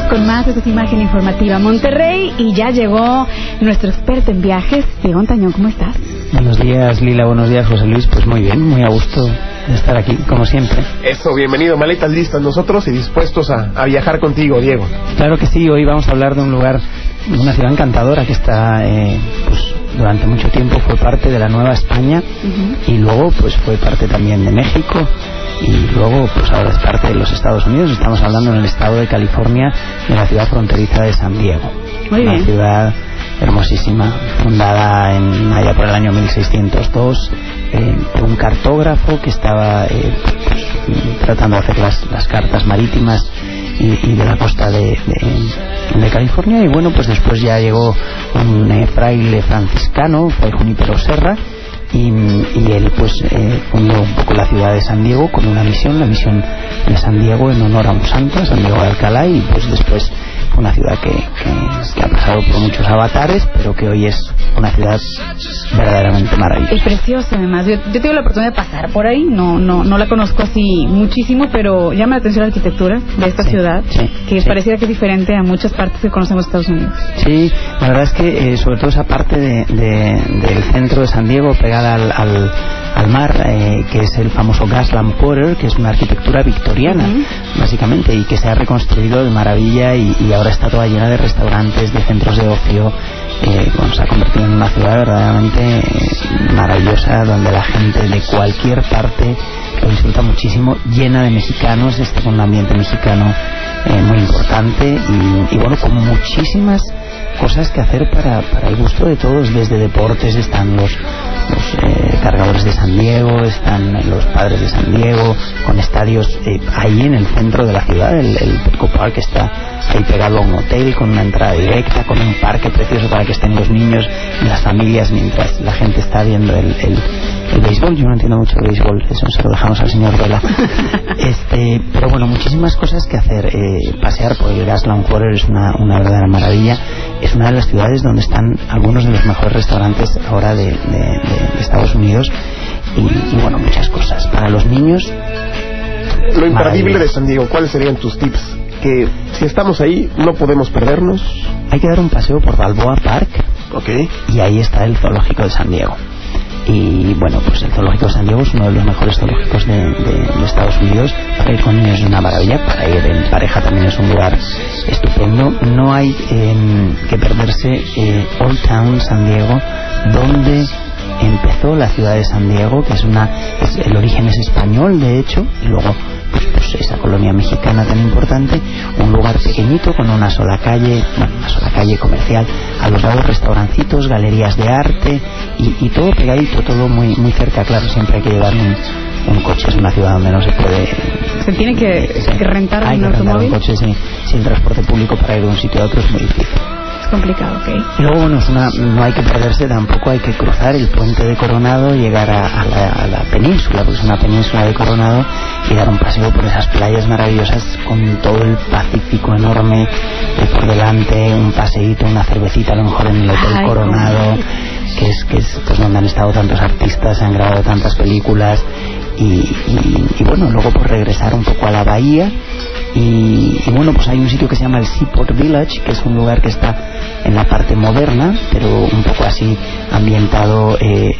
con más de esta imagen informativa Monterrey y ya llegó nuestro experto en viajes, Diego Antañón. ¿Cómo estás? Buenos días, Lila. Buenos días, José Luis. Pues muy bien, muy a gusto de estar aquí, como siempre. Eso, bienvenido. Maletas listas nosotros y dispuestos a viajar contigo, Diego. Claro que sí. Hoy vamos a hablar de un lugar, una ciudad encantadora que está, pues durante mucho tiempo fue parte de la Nueva España y luego pues fue parte también de México y luego pues ahora es parte de los Estados Unidos. Estamos hablando en el estado de California, de la ciudad fronteriza de San Diego. Muy bien. Una ciudad hermosísima, fundada allá por el año 1602 por un cartógrafo que estaba tratando de hacer las cartas marítimas y de la costa de California. Y bueno, pues después ya llegó un fraile franciscano, Fray Junípero Serra, y él pues fundó un poco la ciudad de San Diego con una misión, la misión de San Diego, en honor a un santo, a San Diego de Alcalá. Y pues después una ciudad que ha pasado por muchos avatares, pero que hoy es una ciudad verdaderamente maravillosa. Es preciosa, además. Yo tuve la oportunidad de pasar por ahí, no la conozco así muchísimo, pero llama la atención la arquitectura de esta ciudad, que pareciera que es diferente a muchas partes que conocemos de Estados Unidos. Sí, la verdad es que sobre todo esa parte del centro de San Diego, pegada al mar, que es el famoso Gaslamp Quarter, que es una arquitectura victoriana, básicamente, y que se ha reconstruido de maravilla y ahora está toda llena de restaurantes, de centros de ocio. Bueno, se ha convertido en una ciudad verdaderamente maravillosa, donde la gente de cualquier parte lo disfruta muchísimo, llena de mexicanos, con un ambiente mexicano muy importante y bueno, con muchísimas cosas que hacer para el gusto de todos. Desde deportes están los cargadores de San Diego, están los padres de San Diego, con estadios ahí en el centro de la ciudad. El Petco Park está ahí pegado a un hotel, con una entrada directa, con un parque precioso para que estén los niños y las familias mientras la gente está viendo el béisbol. Yo no entiendo mucho de béisbol, eso se lo dejamos al señor Vela. Pero bueno, muchísimas cosas que hacer. Pasear por el Gaslamp Quarter es una verdadera maravilla. Es una de las ciudades donde están algunos de los mejores restaurantes ahora de Estados Unidos y bueno, muchas cosas para los niños. Lo imperdible de San Diego, ¿cuáles serían tus tips? Que si estamos ahí no podemos perdernos. Hay que dar un paseo por Balboa Park, y ahí está el zoológico de San Diego. Y bueno, pues el zoológico de San Diego es uno de los mejores zoológicos de Estados Unidos. Para ir con niños es una maravilla, para ir en pareja también es un lugar estupendo. No hay que perderse Old Town San Diego, donde empezó la ciudad de San Diego, que el origen es español, de hecho, y luego pues esa colonia mexicana tan importante. Un lugar pequeñito con una sola calle comercial, a los lados restaurancitos, galerías de arte y todo pegadito, todo muy muy cerca. Claro, siempre hay que llevar un coche, es una ciudad donde no se puede. ¿Se tiene que rentar un automóvil? Un coche, sí. Si el transporte público para ir de un sitio a otro es muy difícil. Complicado, Y luego bueno, no hay que perderse tampoco, hay que cruzar el puente de Coronado, llegar a la península, porque es una península de Coronado, y dar un paseo por esas playas maravillosas con todo el Pacífico enorme por delante, un paseíto, una cervecita a lo mejor en el Hotel Coronado, que es pues donde han estado tantos artistas, se han grabado tantas películas y bueno, luego pues regresar un poco a la bahía. Y bueno, pues hay un sitio que se llama el Seaport Village, que es un lugar que está en la parte moderna, pero un poco así ambientado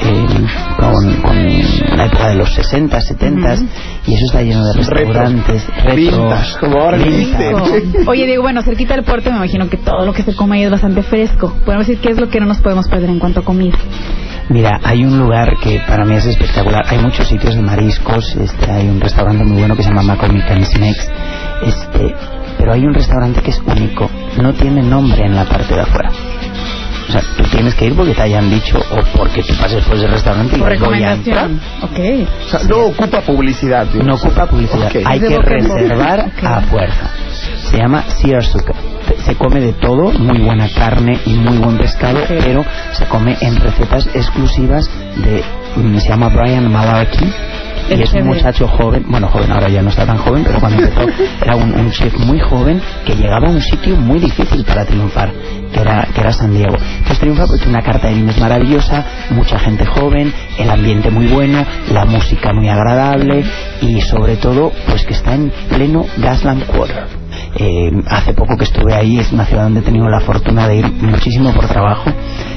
con la época de los 60, 70 y eso está lleno de restaurantes retro, como ahora Oye, Diego, bueno, cerquita del puerto me imagino que todo lo que se come ahí es bastante fresco. Podemos decir qué es lo que no nos podemos perder en cuanto a comida. Mira, hay un lugar que para mí es espectacular. Hay muchos sitios de mariscos. Hay un restaurante muy bueno que se llama McCormick and Snacks. Pero hay un restaurante que es único. No tiene nombre en la parte de afuera. O sea, tú tienes que ir porque te hayan dicho o porque tú pases por ese restaurante y por recomendación. O sea, no ocupa publicidad. No ocupa publicidad. Hay que reservar a fuerza. Se llama Searsuka. Se come de todo, muy buena carne y muy buen pescado, pero se come en recetas exclusivas se llama Brian Malarkey. Y es un muchacho joven, bueno, joven ahora ya no está tan joven, pero cuando empezó era un chef muy joven que llegaba a un sitio muy difícil para triunfar, que era San Diego. Entonces triunfa porque tiene una carta de vinos maravillosa, mucha gente joven, el ambiente muy bueno, la música muy agradable y sobre todo pues que está en pleno Gaslamp Quarter. hace poco que estuve ahí, es una ciudad donde he tenido la fortuna de ir muchísimo por trabajo.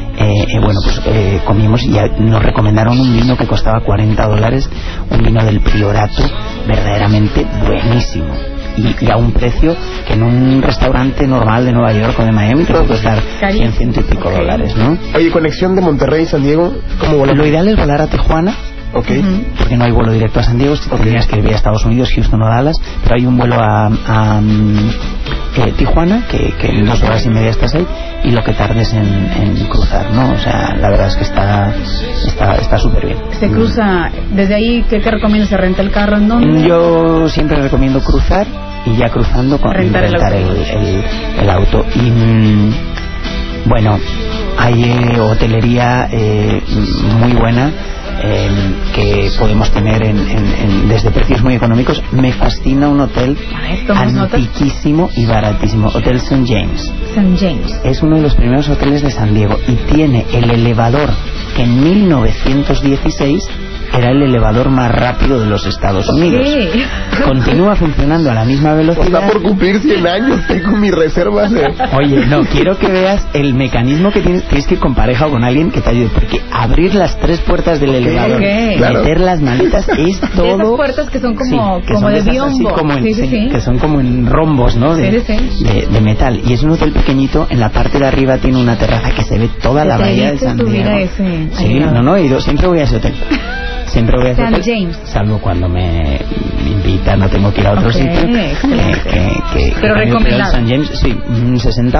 Comimos y nos recomendaron un vino que costaba $40, un vino del Priorato, verdaderamente buenísimo. Y a un precio que en un restaurante normal de Nueva York o de Miami te puede costar 100 y pico dólares, ¿no? Oye, conexión de Monterrey, San Diego, ¿cómo volamos? Lo ideal es volar a Tijuana. Okay. Porque no hay vuelo directo a San Diego, tendrías que ir a Estados Unidos, Houston o Dallas, pero hay un vuelo a Tijuana, que en 2 horas y media estás ahí, y lo que tardes en cruzar, ¿no? O sea, la verdad es que está súper bien. Se cruza, desde ahí, ¿qué recomiendas? ¿Se renta el carro en dónde? Yo siempre recomiendo cruzar, y ya cruzando rentar el auto. Y bueno, hay hotelería muy buena, que podemos tener desde precios muy económicos. Me fascina un hotel antiquísimo y baratísimo, Hotel St. James. St. James es uno de los primeros hoteles de San Diego y tiene el elevador que en 1916 era el elevador más rápido de los Estados Unidos. Continúa funcionando a la misma velocidad. Está por cumplir 100 años, tengo mis reservas. Oye, no, quiero que veas el mecanismo que tienes que ir con pareja o con alguien que te ayude, porque abrir las 3 puertas del elevador, meter las maletas, es todo. Esas puertas que son como de biombo, que son como en rombos, ¿no? De metal. Y es un hotel pequeñito, en la parte de arriba tiene una terraza que se ve toda la bahía de San Diego. He ido, siempre voy a ese hotel. Siempre voy a hacer James, salvo cuando me invitan, no tengo que ir a otro sitio. Pero recomendado. San James, sí, $60,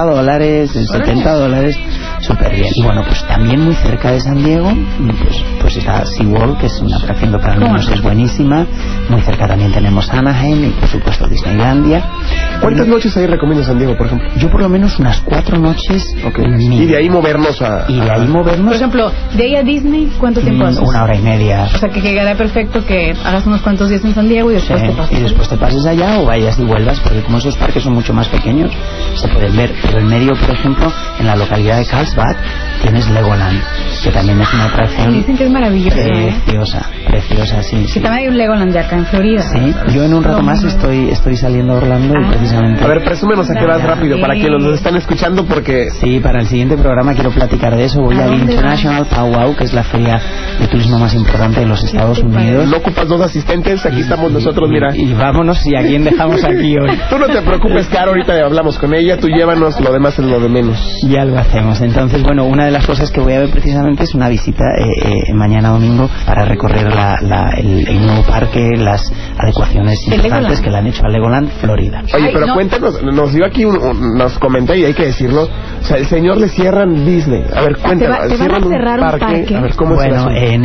$70, súper bien. Y bueno, pues también muy cerca de San Diego, pues está SeaWorld, que es una atracción que para nosotros es buenísima. Muy cerca también tenemos Anaheim y por supuesto Disneylandia. ¿Cuántas noches ahí recomiendas San Diego, por ejemplo? Yo por lo menos unas 4 noches. Y de ahí movernos Por ejemplo, de ahí a Disney, ¿cuánto tiempo haces? 1 hora y media. O sea, que quedaría perfecto que hagas unos cuantos días en San Diego y después te pases. Y después te pases allá o vayas y vuelvas, porque como esos parques son mucho más pequeños, se pueden ver. Pero en medio, por ejemplo, en la localidad de Carlsbad, tienes Legoland, que también es una atracción. Dicen que es maravilloso. Preciosa, sí. Que también hay un Legoland de acá en Florida. Sí, yo en un rato más estoy saliendo a Orlando y precisamente... A ver, presúmenos a qué vas rápido, para quienes nos están escuchando, porque... Sí, para el siguiente programa quiero platicar de eso. Voy al International Powwow, que es la feria de turismo más importante de los Estados Unidos. No ocupas 2 asistentes, aquí estamos nosotros, mira. Y vámonos, ¿y a quién dejamos aquí hoy? Tú no te preocupes, Caro, ahorita hablamos con ella, tú llévanos, lo demás es lo de menos. Ya lo hacemos. Entonces, bueno, una de las cosas que voy a ver precisamente es una visita mañana domingo para recorrer el nuevo parque, las adecuaciones importantes que le han hecho a Legoland, Florida. Oye, pero cuéntanos, nos dio aquí nos comentó y hay que decirlo, o sea, el señor le cierran Disney. A ver, cuéntanos, ¿Te van a cerrar un parque? A ver, ¿cómo es eso? En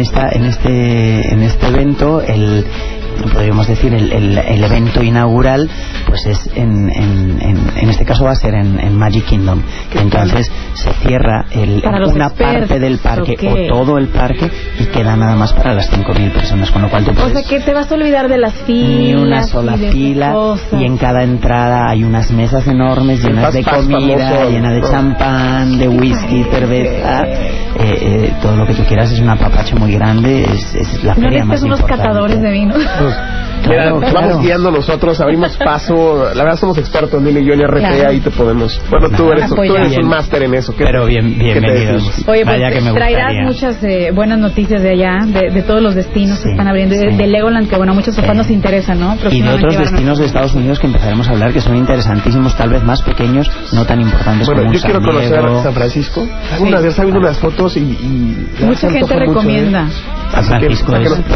este evento, podríamos decir el evento inaugural, pues es en este caso va a ser en Magic Kingdom, que entonces se cierra una parte del parque o todo el parque y queda nada más para las 5.000 personas, con lo cual tú puedes... O sea, que te vas a olvidar de las filas. Ni una sola fila, y en cada entrada hay unas mesas enormes llenas de comida, llena de champán, de whisky, cerveza, todo lo que tú quieras. Es un apapacho muy grande, es la feria más importante. Unos catadores de vino. Claro. Vamos guiando nosotros, abrimos paso. La verdad somos expertos, Lili y yo en RP, ahí te podemos. Bueno, tú eres un máster en eso. Pero bienvenidos. Oye, pues traerás muchas buenas noticias de allá, de todos los destinos que están abriendo, de Legoland, que bueno, a muchos papás nos interesa, ¿no? Y de otros destinos de Estados Unidos que empezaremos a hablar, que son interesantísimos, tal vez más pequeños, no tan importantes como San Diego. Yo quiero conocer San Francisco. Alguna vez sabido unas fotos y mucha gente recomienda. San Francisco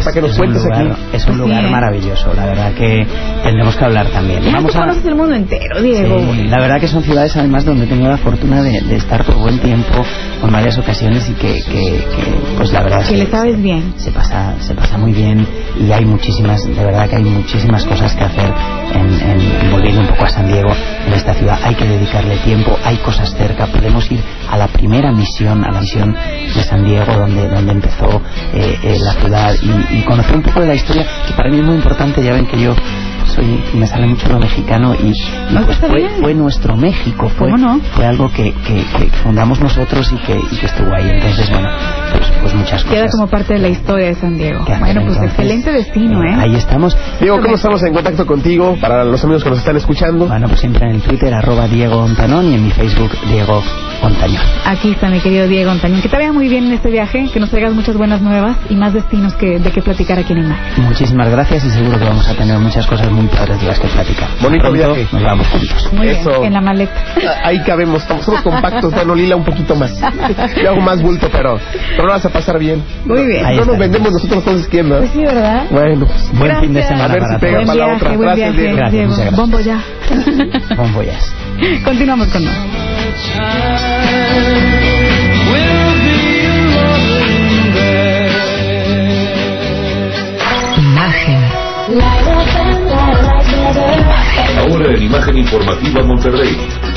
es un lugar maravilloso, la verdad que tendremos que hablar también. Tú conoces el mundo entero, Diego. Sí, la verdad que son ciudades además donde he tenido la fortuna de estar por buen tiempo, en varias ocasiones, y que pues la verdad que le sabes bien. Se pasa muy bien, y hay muchísimas, de verdad que hay muchísimas cosas que hacer volviendo un poco a San Diego. En esta ciudad hay que dedicarle tiempo, hay cosas cerca, podemos ir a la primera misión, a la misión de San Diego, donde empezó la ciudad, y conocer un poco de la historia, que para mí es muy importante. Ya ven que yo me sale mucho lo mexicano, y pues fue nuestro México, fue algo que fundamos nosotros y que estuvo ahí. Entonces, bueno, pues muchas cosas. Queda como parte de la historia de San Diego. Bueno, pues excelente destino, ¿eh? Ahí estamos. Diego, ¿cómo estamos en contacto contigo para los amigos que nos están escuchando? Bueno, pues siempre en el Twitter @Diego Ontanón y en mi Facebook Diego Ontañón. Aquí está mi querido Diego Ontañón. Que te vaya muy bien en este viaje, que nos traigas muchas buenas nuevas y más destinos de que platicar aquí en el mar. Muchísimas gracias y seguro que vamos a tener muchas cosas muy padres de las que platicar. Bonito viaje. Nos vamos juntos. Muy bien, en la maleta. Ahí cabemos, somos compactos, bueno, Lila un poquito más. Yo hago más bulto, pero lo vas a pasar bien. Muy bien. No nos vendemos nosotros entonces, ¿quién no? Pues sí, ¿verdad? Bueno, buen fin de semana. A ver si pega para la otra. Gracias, Diego. Gracias, muchas gracias. Bombo ya. Bombo ya. Continuamos con nosotros. Imagen. Ahora en Imagen Informativa Monterrey.